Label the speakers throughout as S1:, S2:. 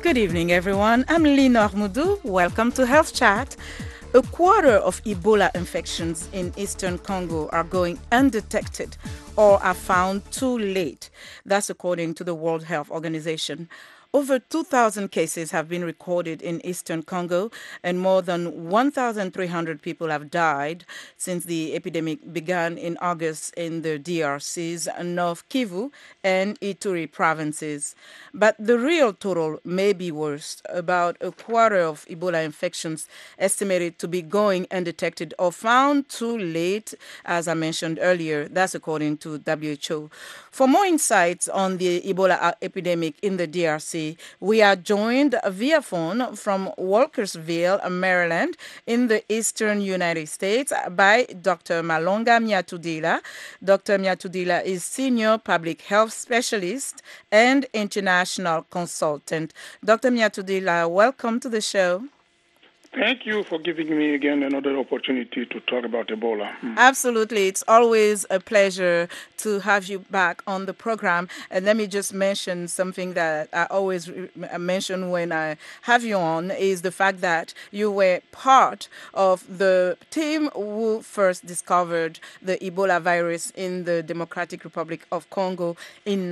S1: Good evening, everyone. I'm Lina Moudou. Welcome to Health Chat. A quarter of Ebola infections in eastern Congo are going undetected or are found too late. That's according to the World Health Organization. Over 2,000 cases have been recorded in eastern Congo, and more than 1,300 people have died since the epidemic began in August in the DRC's North Kivu and Ituri provinces. But the real total may be worse. About a quarter of Ebola infections estimated to be going undetected or found too late, as I mentioned earlier. That's according to WHO. For more insights on the Ebola epidemic in the DRC, we are joined via phone from Walkersville, Maryland, in the eastern United States by Dr. Malonga Miatudila. Dr. Miatudila is Senior Public Health Specialist and International Consultant. Dr. Miatudila, welcome to the show.
S2: Thank you for giving me again another opportunity to talk about Ebola.
S1: Absolutely. It's always a pleasure to have you back on the program. And let me just mention something that I always mention when I have you on is the fact that you were part of the team who first discovered the Ebola virus in the Democratic Republic of Congo in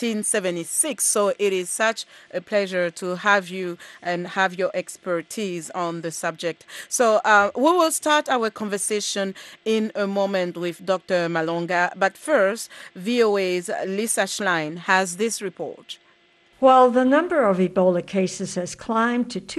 S1: 1976. So it is such a pleasure to have you and have your expertise on the subject. So we will start our conversation in a moment with Dr. Malonga. But first, VOA's Lisa Schlein has this report.
S3: While the number of Ebola cases has climbed to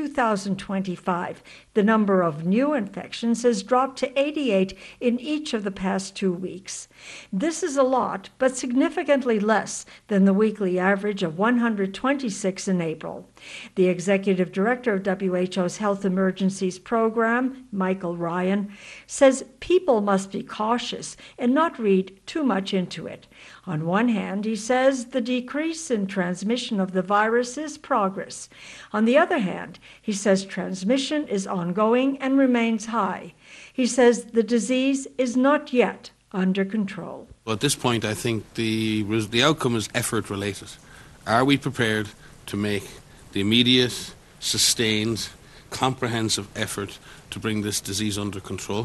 S3: 2,025, the number of new infections has dropped to 88 in each of the past 2 weeks. This is a lot, but significantly less than the weekly average of 126 in April. The executive director of WHO's Health Emergencies Program, Michael Ryan, says people must be cautious and not read too much into it. On one hand, he says the decrease in transmission of the virus is progress. On the other hand, he says transmission is ongoing and remains high. He says the disease is not yet under control.
S4: Well, at this point, I think the outcome is effort related. Are we prepared to make the immediate, sustained, comprehensive effort to bring this disease under control?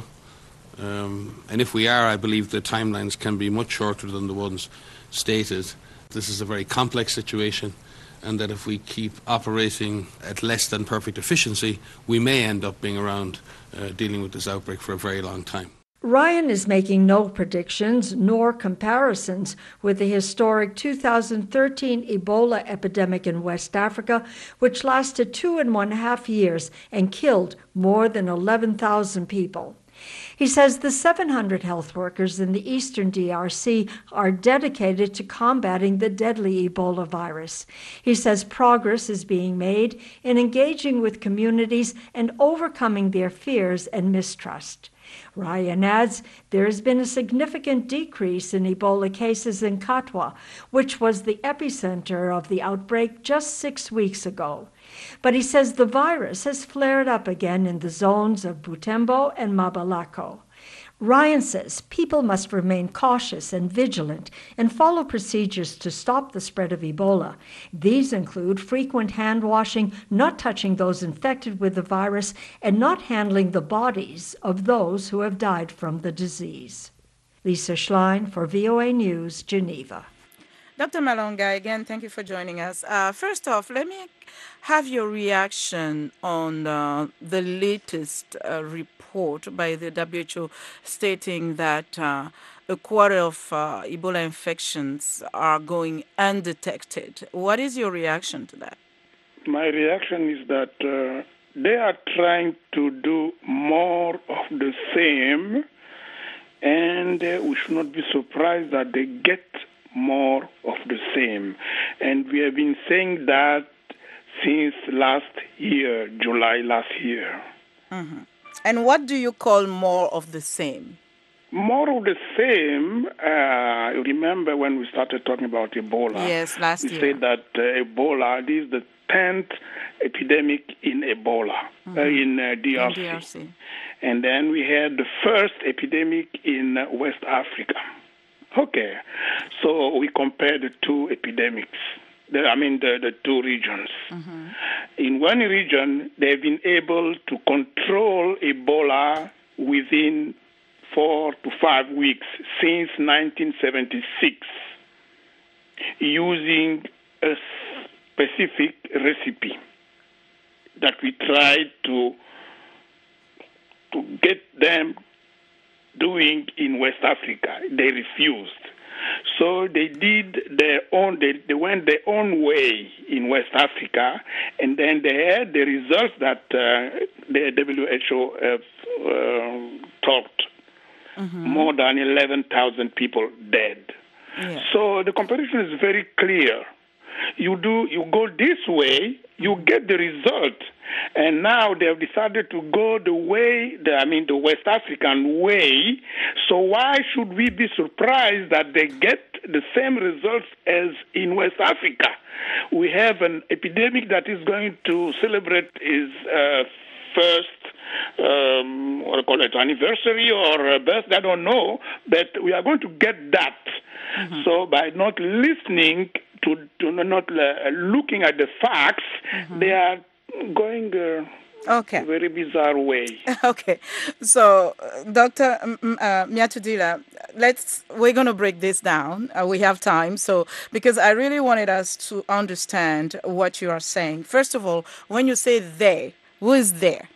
S4: And if we are, I believe the timelines can be much shorter than the ones stated. This is a very complex situation, and that if we keep operating at less than perfect efficiency, we may end up being around dealing with this outbreak for a very long time.
S3: Ryan is making no predictions nor comparisons with the historic 2013 Ebola epidemic in West Africa, which lasted 2.5 years and killed more than 11,000 people. He says the 700 health workers in the eastern DRC are dedicated to combating the deadly Ebola virus. He says progress is being made in engaging with communities and overcoming their fears and mistrust. Ryan adds there has been a significant decrease in Ebola cases in Katwa, which was the epicenter of the outbreak just 6 weeks ago. But he says the virus has flared up again in the zones of Butembo and Mabalako. Ryan says people must remain cautious and vigilant and follow procedures to stop the spread of Ebola. These include frequent hand washing, not touching those infected with the virus, and not handling the bodies of those who have died from the disease. Lisa Schlein for VOA News, Geneva.
S1: Dr. Malonga, again, thank you for joining us. First off, let me have your reaction on the latest report by the WHO stating that a quarter of Ebola infections are going undetected. What is your reaction to that?
S2: My reaction is that they are trying to do more of the same, and we should not be surprised that they get more of the same. And we have been saying that since last year, July last year.
S1: Mm-hmm. And what do you call more of the same?
S2: More of the same, you remember when we started talking about Ebola?
S1: Yes, last year.
S2: We said that Ebola, this is the 10th epidemic in Ebola, in DRC. And then we had the first epidemic in West Africa. Okay, so we compare the two epidemics, the two regions. in one region, they've been able to control Ebola within 4 to 5 weeks since 1976 using a specific recipe that we tried to get them doing in West Africa. They refused. So they did their own, they went their own way in West Africa, and then they had the results that the WHO talked. More than 11,000 people dead.
S1: Yeah.
S2: So the comparison is very clear. You go this way, you get the result. And now they have decided to go the West African way. So why should we be surprised that they get the same results as in West Africa? We have an epidemic that is going to celebrate its first anniversary or birthday, I don't know, but we are going to get that. So by not listening to not looking at the facts, they are going a very bizarre way.
S1: Okay, so Dr. Miatudila, we're going to break this down. We have time, so because I really wanted us to understand what you are saying. First of all, when you say they, who is there?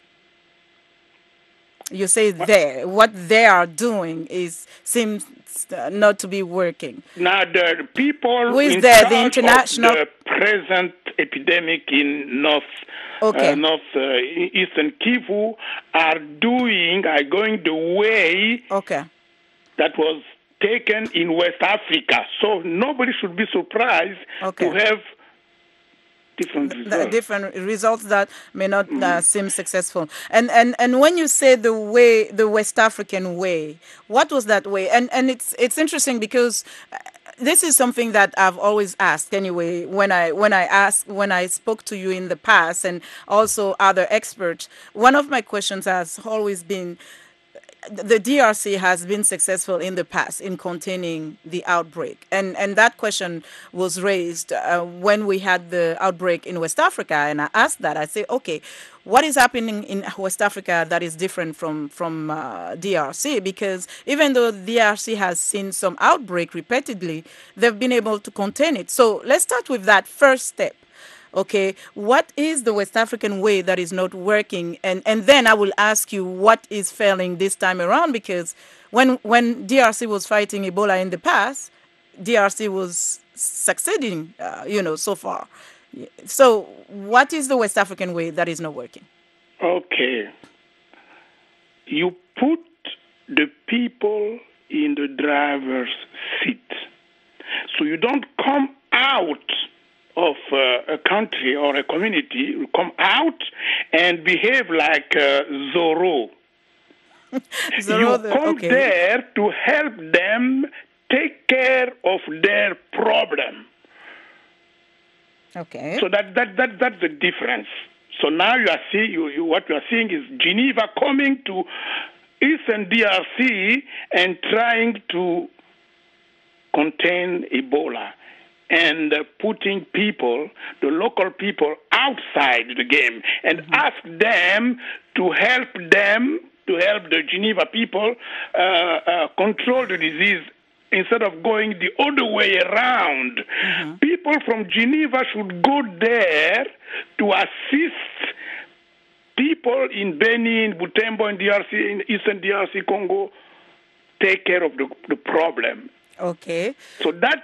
S1: You say they. What they are doing seems not to be working.
S2: Now the people
S1: who is
S2: in
S1: there?
S2: charge
S1: The international
S2: of the present epidemic in Eastern Kivu are going the way that was taken in West Africa. So nobody should be surprised to have
S1: different results that may not seem successful. And when you say the West African way, what was that way? And it's interesting because this is something that I've always asked anyway when I spoke to you in the past and also other experts. One of my questions has always been, the DRC has been successful in the past in containing the outbreak. And that question was raised when we had the outbreak in West Africa. And I asked that. I say, okay, what is happening in West Africa that is different from DRC? Because even though DRC has seen some outbreak repeatedly, they've been able to contain it. So let's start with that first step. Okay, what is the West African way that is not working? And then I will ask you what is failing this time around, because when DRC was fighting Ebola in the past, DRC was succeeding, so far. So what is the West African way that is not working?
S2: Okay. You put the people in the driver's seat. So you don't come out of a country or a community, you come out and behave like Zorro. You come there to help them take care of their problem.
S1: Okay.
S2: So that's the difference. So now what you are seeing is Geneva coming to Eastern DRC and trying to contain Ebola, and putting the local people outside the game, and ask them to help the Geneva people control the disease instead of going the other way around. People from Geneva should go there to assist people in Beni, in Butembo, in DRC, in Eastern DRC Congo, take care of the problem.
S1: Okay.
S2: So that's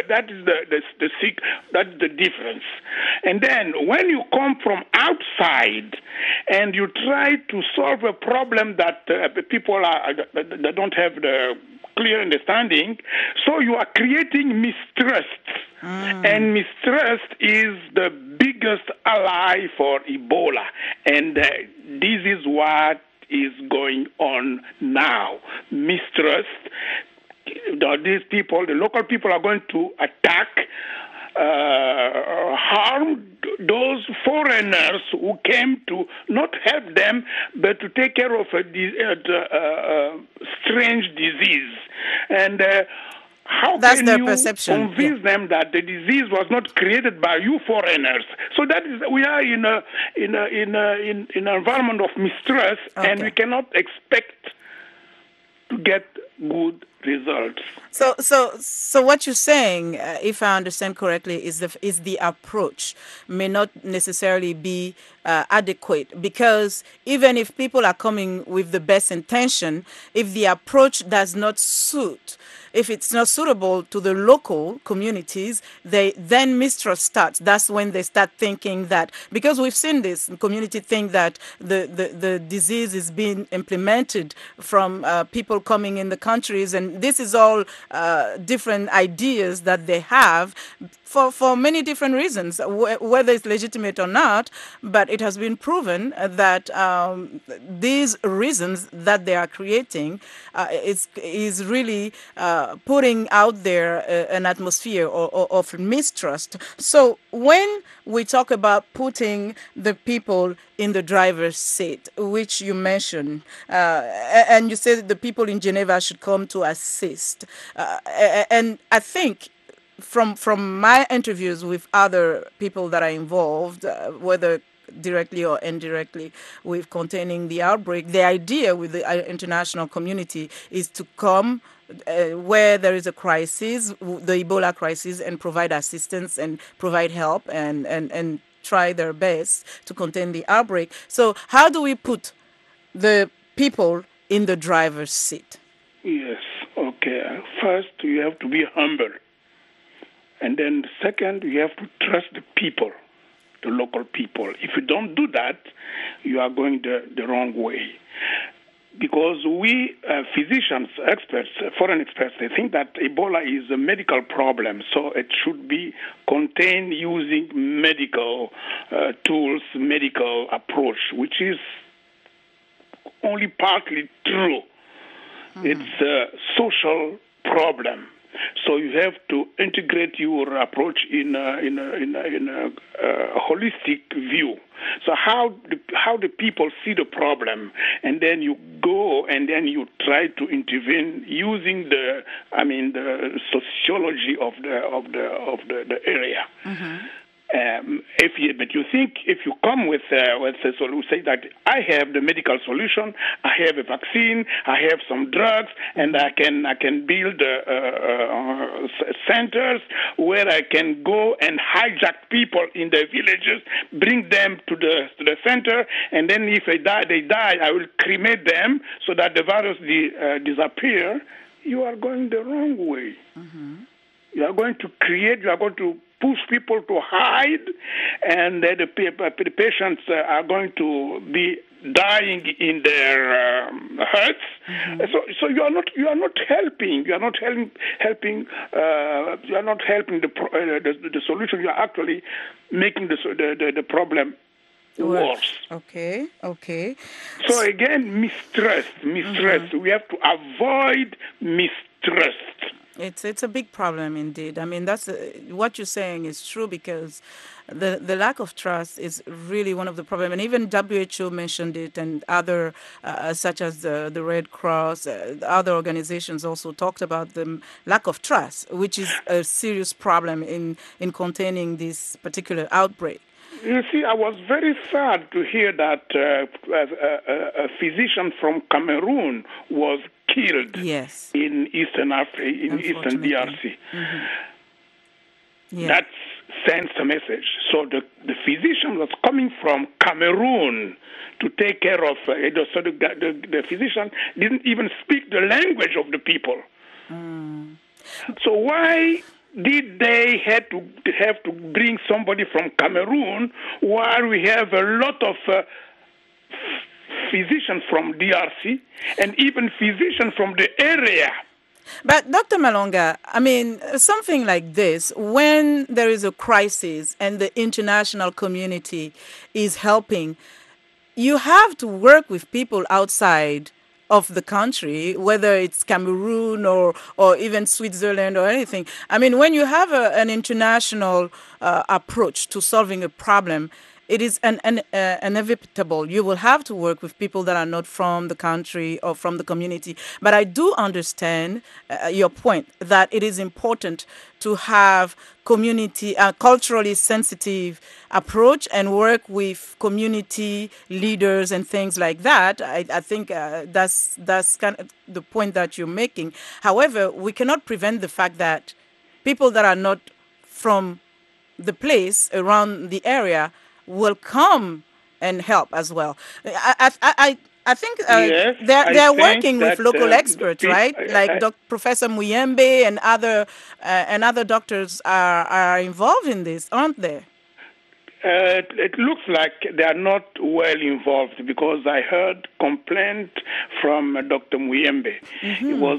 S2: the difference. And then when you come from outside and you try to solve a problem that people that don't have the clear understanding, so you are creating mistrust. And mistrust is the biggest ally for Ebola. And this is what is going on now. Mistrust. These people, the local people, are going to attack, harm those foreigners who came to not help them, but to take care of a strange disease. And how
S1: That's
S2: can
S1: their
S2: you
S1: perception.
S2: convince them that the disease was not created by you foreigners? So that is, we are in an environment of mistrust, and
S1: Okay.
S2: we cannot expect to get good results.
S1: So what you're saying, if I understand correctly, is the approach may not necessarily be adequate, because even if people are coming with the best intention, if the approach does not suit, if it's not suitable to the local communities, they then mistrust starts. That's when they start thinking that, because we've seen this community think that the disease is being implemented from people coming in the countries, and this is all different ideas that they have for many different reasons, whether it's legitimate or not. But it has been proven that these reasons that they are creating is really putting out there an atmosphere of mistrust. So when we talk about putting the people in the driver's seat, which you mentioned, and you said the people in Geneva should come to assist, and I think from my interviews with other people that are involved, whether directly or indirectly, with containing the outbreak, the idea with the international community is to come where there is a crisis, the Ebola crisis, and provide assistance and provide help and try their best to contain the outbreak. So how do we put the people in the driver's seat?
S2: Yes, okay. First, you have to be humble. And then second, you have to trust the people, the local people. If you don't do that, you are going the wrong way. Because we, physicians, experts, foreign experts, they think that Ebola is a medical problem, so it should be contained using medical tools, medical approach, which is only partly true. Mm-hmm. It's a social problem. So you have to integrate your approach in a holistic view. So how the people see the problem, and then you go and then you try to intervene using the sociology of the area. Mm-hmm. But you think if you come with a solution, say that I have the medical solution, I have a vaccine, I have some drugs, and I can build centers where I can go and hijack people in the villages, bring them to the center, and then if they die, I will cremate them so that the virus disappear. You are going the wrong way. Mm-hmm. You are going to push people to hide, and the patients are going to be dying in their huts. Mm-hmm. So you are not helping. You are not helping. You are not helping the solution. You are actually making the problem worse.
S1: Okay.
S2: So again, mistrust. Mm-hmm. We have to avoid mistrust.
S1: It's a big problem indeed. I mean, that's what you're saying is true, because the lack of trust is really one of the problems. And even WHO mentioned it, and other such as the Red Cross, other organizations also talked about the lack of trust, which is a serious problem in containing this particular outbreak.
S2: You see, I was very sad to hear that a physician from Cameroon was killed in Eastern Africa, in Eastern DRC. Mm-hmm. Yeah. That sends a message. So the physician was coming from Cameroon to take care of so the physician didn't even speak the language of the people. Mm. So why did they have to bring somebody from Cameroon while we have a lot of physicians from DRC and even physicians from the area?
S1: But Dr. Malonga, I mean, something like this, when there is a crisis and the international community is helping, you have to work with people outside of the country, whether it's Cameroon or even Switzerland or anything. I mean, when you have an international approach to solving a problem, it is inevitable. You will have to work with people that are not from the country or from the community. But I do understand your point that it is important to have community, culturally sensitive approach and work with community leaders and things like that. I think that's kind of the point that you're making. However, we cannot prevent the fact that people that are not from the place around the area will come and help as well. I think
S2: Yes,
S1: they're
S2: I
S1: working
S2: think
S1: with
S2: that
S1: local experts, right? Like Professor Muyembe and other doctors are involved in this, aren't they?
S2: It looks like they are not well involved because I heard complaint from Dr. Muyembe. It was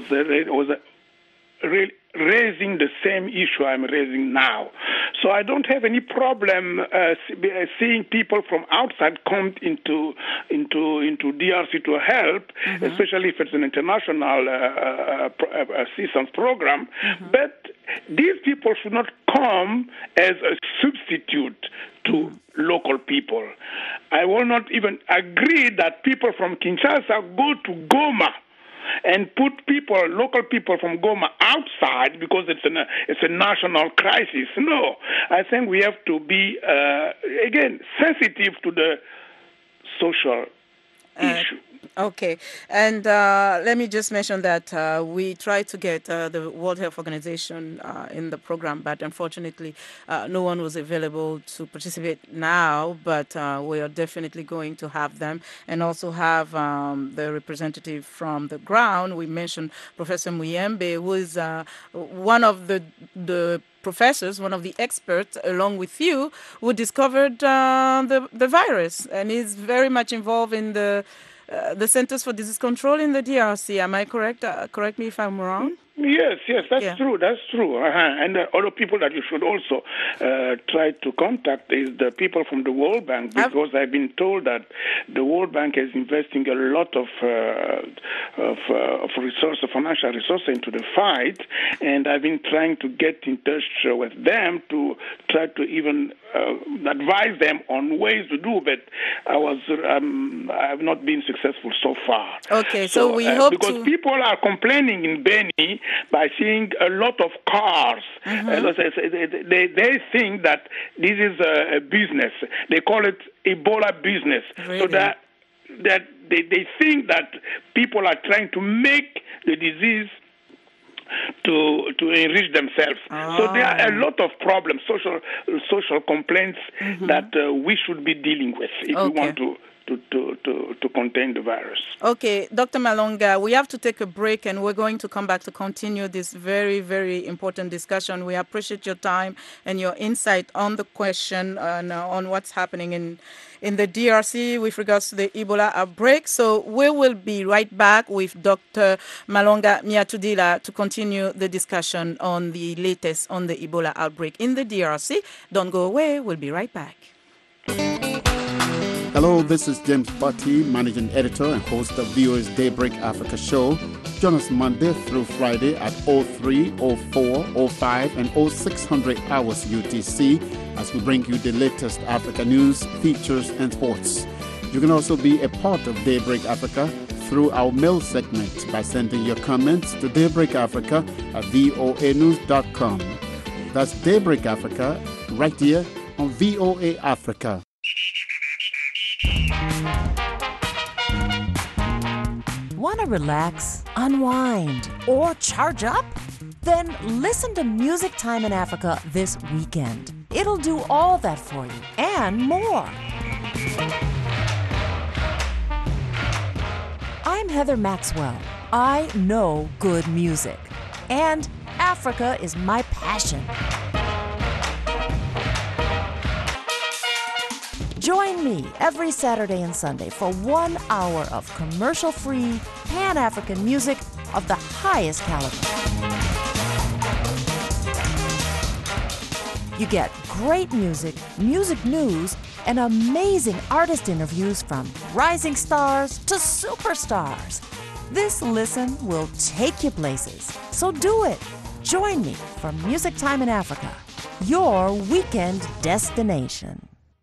S2: raising the same issue I'm raising now. So I don't have any problem seeing people from outside come into DRC to help, especially if it's an international assistance program. But these people should not come as a substitute to local people. I will not even agree that people from Kinshasa go to Goma and put local people from Goma outside because it's a national crisis. No, I think we have to be, again, sensitive to the social issue.
S1: Okay, and let me just mention that we tried to get the World Health Organization in the program, but unfortunately no one was available to participate now, but we are definitely going to have them and also have the representative from the ground. We mentioned Professor Muyembe, who is one of the professors, one of the experts, along with you, who discovered the virus and is very much involved in the Centers for Disease Control in the DRC. Am I correct? Correct me if I'm wrong.
S2: Yes, that's true. That's true. And other people that you should also try to contact is the people from the World Bank, because I've been told that the World Bank is investing a lot of financial resources into the fight, and I've been trying to get in touch with them to try to even advise them on ways to do, but I have not been successful so far.
S1: Okay, so we hope
S2: because people are complaining in Beni by seeing a lot of cars. They think that this is a business. They call it Ebola business.
S1: Really?
S2: So that they think that people are trying to make the disease to enrich themselves. So there are a lot of problems, social complaints that we should be dealing with if we want to contain the virus.
S1: Okay, Dr. Malonga, we have to take a break and we're going to come back to continue this very, very important discussion. We appreciate your time and your insight on the question and on what's happening in the DRC with regards to the Ebola outbreak. So we will be right back with Dr. Malonga Miatudila to continue the discussion on the latest on the Ebola outbreak in the DRC. Don't go away. We'll be right back.
S5: Hello, this is James Butty, Managing Editor and host of VOA's Daybreak Africa show. Join us Monday through Friday at 03, 04, 05, and 0600 hours UTC as we bring you the latest Africa news, features, and sports. You can also be a part of Daybreak Africa through our mail segment by sending your comments to daybreakafrica@voanews.com. That's Daybreak Africa right here on VOA Africa.
S6: Want to relax, unwind, or charge up? Then listen to Music Time in Africa this weekend. It'll do all that for you and more. I'm Heather Maxwell. I know good music, and Africa is my passion. Join me every Saturday and Sunday for 1 hour of commercial-free, Pan-African music of the highest caliber. You get great music, music news, and amazing artist interviews from rising stars to superstars. This listen will take you places, so do it. Join me for Music Time in Africa, your weekend destination.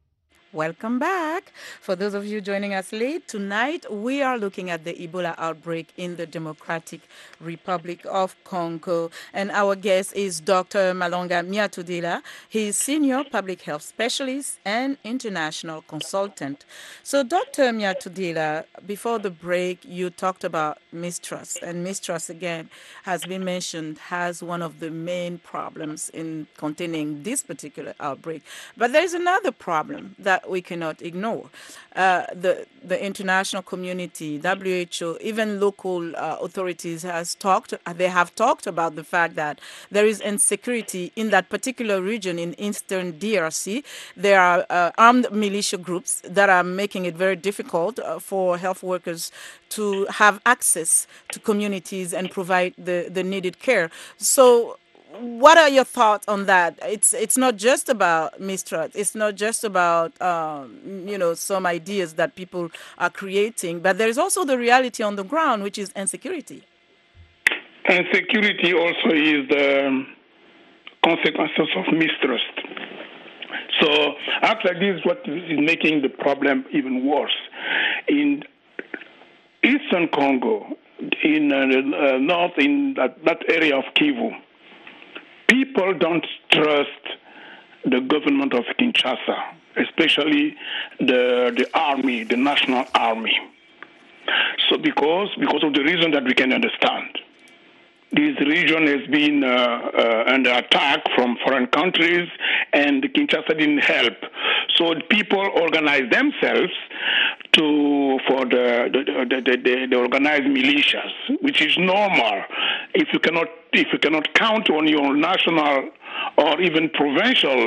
S1: Welcome back. For those of you joining us late, tonight we are looking at the Ebola outbreak in the Democratic Republic of Congo. And our guest is Dr. Malonga Miatudila. He is Senior Public Health Specialist and International Consultant. So, Dr. Miatudila, before the break, you talked about mistrust. And mistrust, again, has been mentioned as one of the main problems in containing this particular outbreak. But there's another problem that we cannot ignore. The international community, WHO, even local authorities they have talked about the fact that there is insecurity in that particular region in eastern DRC. There are armed militia groups that are making it very difficult for health workers to have access to communities and provide the needed care. So what are your thoughts on that? It's not just about mistrust. It's not just about some ideas that people are creating, but there's also the reality on the ground, which is insecurity.
S2: And security also is the consequences of mistrust. So actually, this is what is making the problem even worse. In eastern Congo, in north, in that area of Kivu, people don't trust the government of Kinshasa, especially the army, the national army. So because of the reason that we can understand. This region has been under attack from foreign countries, and Kinshasa didn't help. So people organize themselves for the organized militias, which is normal. If you cannot count on your national or even provincial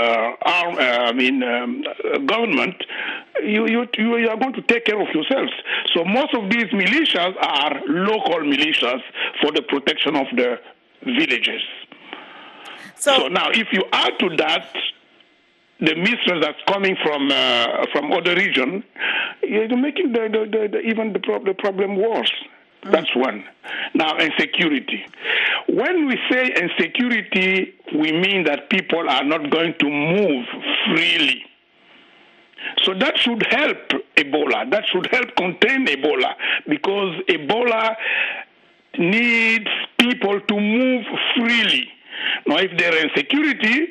S2: government, you are going to take care of yourselves. So most of these militias are local militias for the protection of the villages. So now, if you add to that the mistrust that's coming from other region, you're making the problem worse. That's one. Now, insecurity. When we say insecurity, we mean that people are not going to move freely. So that should help Ebola. That should help contain Ebola, because Ebola needs people to move freely. Now, if there is insecurity,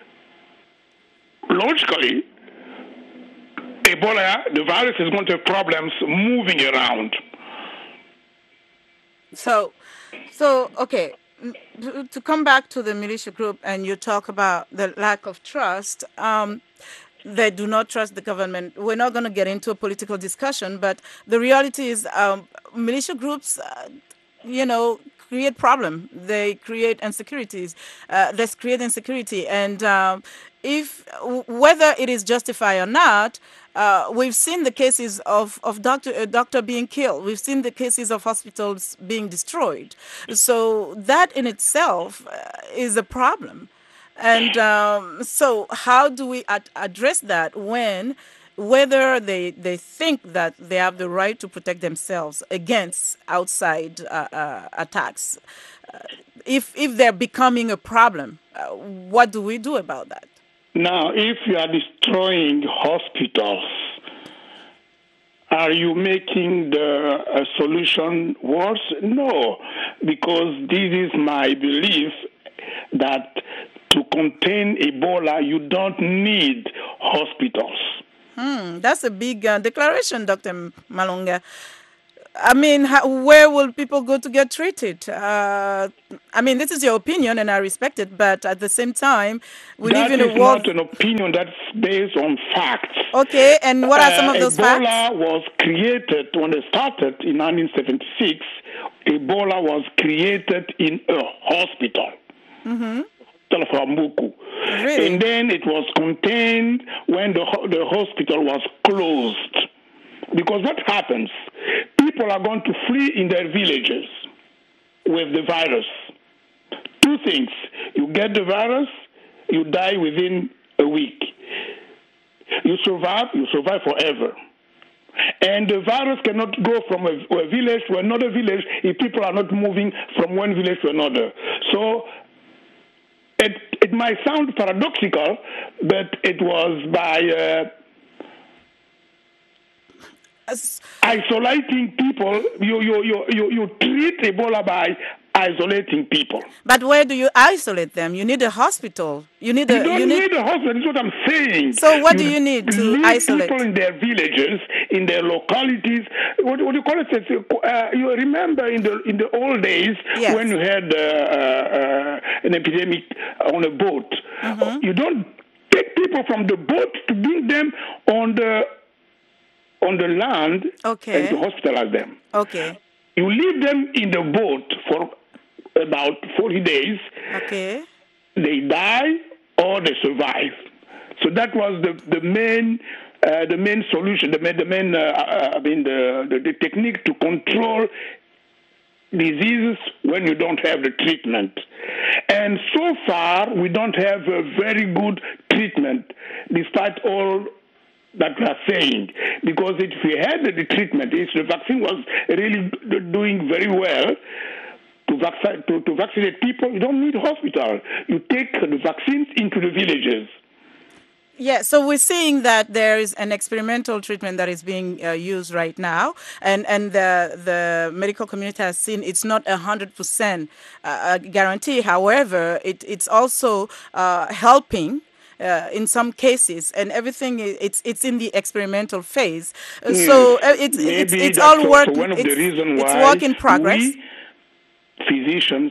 S2: logically, Ebola, the virus, is going to have problems moving around.
S1: So, okay, to come back to the militia group, and you talk about the lack of trust. They do not trust the government. We're not going to get into a political discussion, but the reality is militia groups, create problem. They create insecurities. They create insecurity. And whether it is justified or not, we've seen the cases of a doctor being killed. We've seen the cases of hospitals being destroyed. So that in itself is a problem. And so how do we address that whether they think that they have the right to protect themselves against outside attacks? If they're becoming a problem, what do we do about that?
S2: Now, if you are destroying hospitals, are you making the solution worse? No, because this is my belief that to contain Ebola, you don't need hospitals.
S1: That's a big declaration, Dr. Malonga. I mean, where will people go to get treated? This is your opinion, and I respect it. But at the same time, we live in a world.
S2: That is not an opinion. That's based on facts.
S1: Okay, and what are some of those facts?
S2: Ebola was created when it started in 1976. Ebola was created in a hospital. Mm-hmm.
S1: Really?
S2: And then it was contained when the hospital was closed. Because what happens? People are going to flee in their villages with the virus. Two things. You get the virus, you die within a week. You survive forever. And the virus cannot go from a village to another village if people are not moving from one village to another. So it might sound paradoxical, but it was by Isolating people, you treat Ebola by isolating people.
S1: But where do you isolate them? You need a hospital. You need
S2: You don't need a hospital. That's what I'm saying.
S1: So what do you need to
S2: leave
S1: isolate?
S2: People in their villages, in their localities. What do you call it? You remember in the old days when you had an epidemic on a boat. You don't take people from the boat to bring them on the land and to hospitalize them.
S1: Okay.
S2: You leave them in the boat for about 40 days.
S1: Okay.
S2: They die or they survive. So that was the main solution. The technique to control diseases when you don't have the treatment. And so far, we don't have a very good treatment, despite all that we are saying. Because if we had the treatment, if the vaccine was really doing very well, to vaccinate people, you don't need a hospital. You take the vaccines into the villages.
S1: Yeah, so we're seeing that there is an experimental treatment that is being used right now, and the medical community has seen it's not 100% guarantee. However, it's also helping. In some cases, and everything it's in the experimental phase. So it's all work.
S2: One of the reasons why
S1: it's work in progress.
S2: We physicians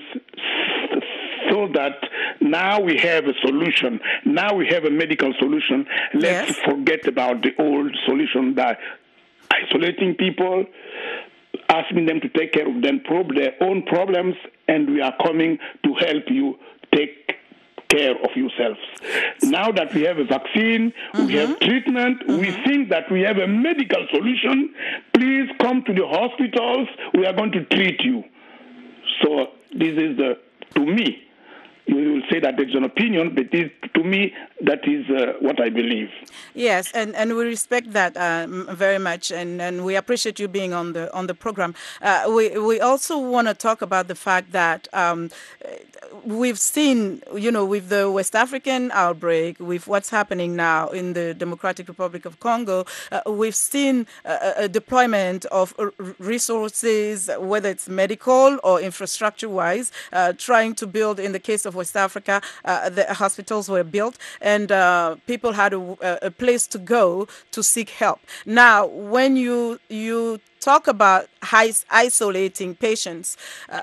S2: so that now we have a solution. Now we have a medical solution. Let's forget about the old solution by isolating people, asking them to take care of their own problems, and we are coming to help you take care of yourselves. Now that we have a vaccine, we have treatment, we think that we have a medical solution. Please come to the hospitals. We are going to treat you. So this is to me, you will say that there's an opinion, but to me, that is what I believe.
S1: Yes, and we respect that very much, and we appreciate you being on the program. We also want to talk about the fact that we've seen, with the West African outbreak, with what's happening now in the Democratic Republic of Congo, we've seen a deployment of resources, whether it's medical or infrastructure-wise, trying to build, in the case of West Africa, the hospitals were built, and people had a place to go to seek help. Now, when you talk about isolating patients,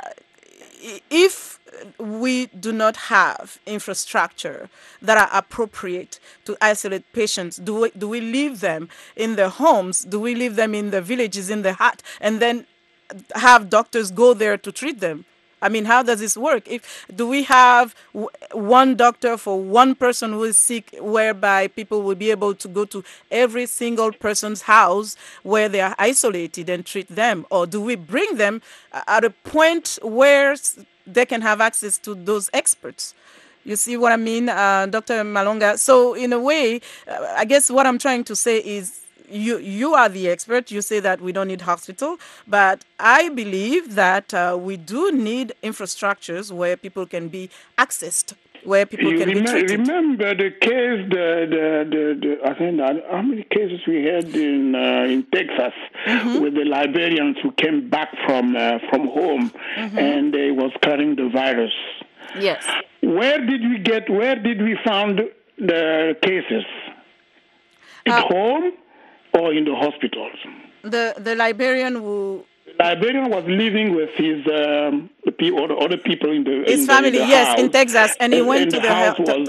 S1: if we do not have infrastructure that are appropriate to isolate patients, do we leave them in their homes? Do we leave them in the villages, in the hut, and then have doctors go there to treat them? I mean, how does this work? Do we have one doctor for one person who is sick, whereby people will be able to go to every single person's house where they are isolated and treat them? Or do we bring them at a point where they can have access to those experts? You see what I mean, Dr. Malonga? So in a way, I guess what I'm trying to say is, you are the expert. You say that we don't need hospital, but I believe that we do need infrastructures where people can be accessed, where people can be treated.
S2: Remember the case, I think how many cases we had in Texas with the Liberians who came back from home and they was carrying the virus.
S1: Yes.
S2: Where did we find the cases? At home? Or in the hospitals?
S1: The Liberian who...
S2: The Liberian was living with his other people in the
S1: his family, yes, in Texas, and he went to the hospital.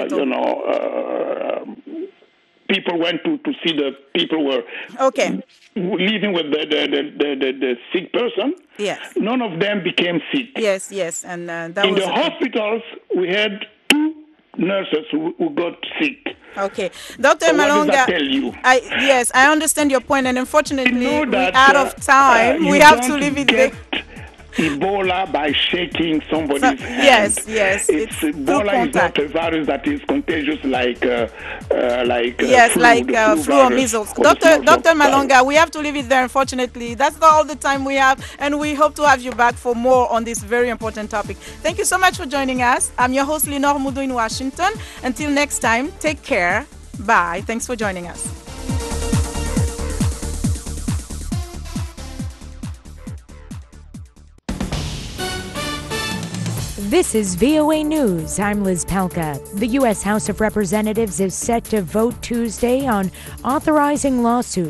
S2: People went to see the people were living with the sick person.
S1: Yes.
S2: None of them became sick.
S1: Yes, and that
S2: in
S1: was
S2: the hospitals. We had 2 nurses who got sick.
S1: Okay, Dr. Malonga.
S2: What does that tell you?
S1: Yes, I understand your point, and unfortunately, we're out of time. We have to leave it there.
S2: Ebola by shaking somebody's hand.
S1: Yes.
S2: It's Ebola is not a virus that is contagious like
S1: flu or measles. Dr. Malonga, we have to leave it there. Unfortunately, that's all the time we have, and we hope to have you back for more on this very important topic. Thank you so much for joining us. I'm your host, Lenore Mudo in Washington. Until next time, take care. Bye. Thanks for joining us.
S7: This is VOA News. I'm Liz Palka. The U.S. House of Representatives is set to vote Tuesday on authorizing lawsuits